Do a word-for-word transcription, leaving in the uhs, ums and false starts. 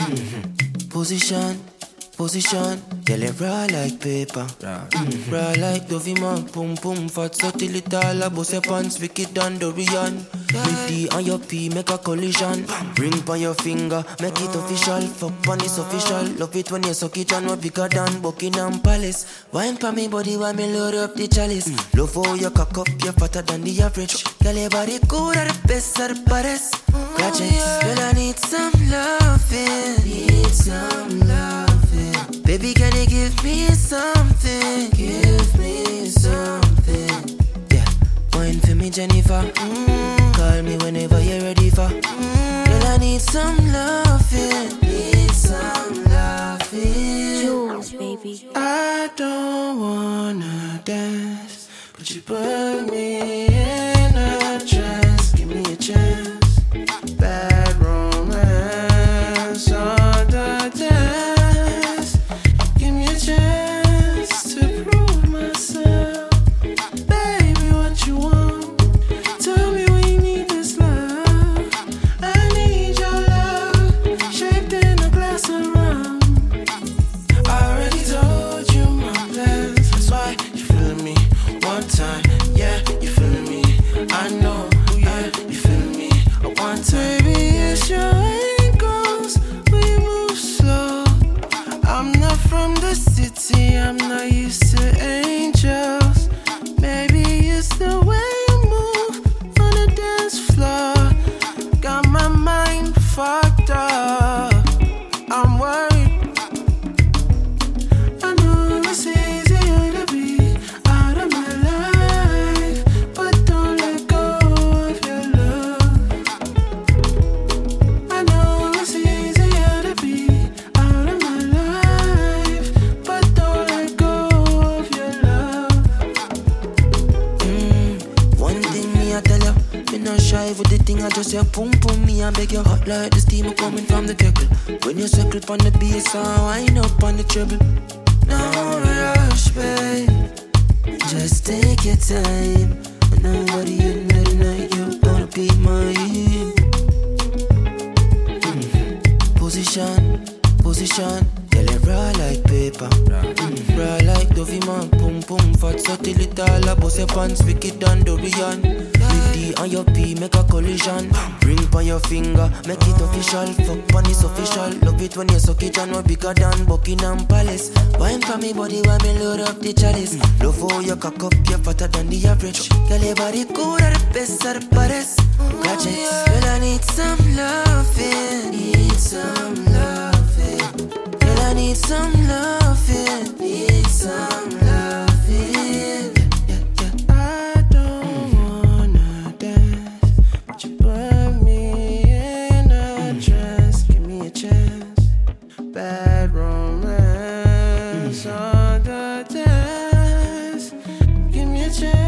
Mm-hmm. Position, position, girl it raw like paper. Raw, mm, raw like Dovey man, boom boom, fat so till it all a bust your pants, wicked and Dorian. With D on your P, make a collision. Ring on your finger, make it official. Fuck on it's official. Love it when you suck it and what bigger than Buckingham Palace. Wine pa me body while me load up the chalice. Mm. Love how you cock up, you're fatter than the average. Girl your body good at the best at the baddest. Project, girl I need some loving. Need some loving. Baby can you give me something? Give me something. Yeah, wine for me Jennifer. Mm. Call me whenever you're ready for. Mm. Girl, I need some loving. Need some loving. Jules, baby. I don't wanna dance, but you put me in a trance. Give me a chance. Bad romance on the dance. Give me a chance to prove myself. Baby, what you want? Tell me. I'm not used to angels. Maybe it's the way you move on the dance floor. Got my mind fucked up. I'm worried. I know it's easier to be out of my life, but don't let go of your love. I know it's easier to be out of my life, but don't let go of your love. Mm, one thing me I tell you, me not shy with the thing I just say boom boom. Me I beg you hot like the steam coming from the kettle. When you circle on the bass, I wind up on the treble. No rush, babe. Just take your time. And nobody in the night, you gonna be mine. Mm. Position, position. Girl, it raw like paper. Mm. Raw like Dovey man, boom boom. Fat so till it all a bust your pants, wicked and Dorian. With D on your P, make a collision. Ring on your finger, make it official. Fuck on it's official. Love it when you suck it and what bigger than Buckingham Palace. Wine for me body while me load up the chalice. Love how you cock up, you're fatter than the average. Girl your body good at the best at the baddest. Gadgets, girl I need some loving. Need some loving. Girl I need some loving. Need some loving. Yeah, yeah, yeah. I don't wanna dance, but you put me in a trance. Give me a chance. Bad romance on the dance. Give me a chance.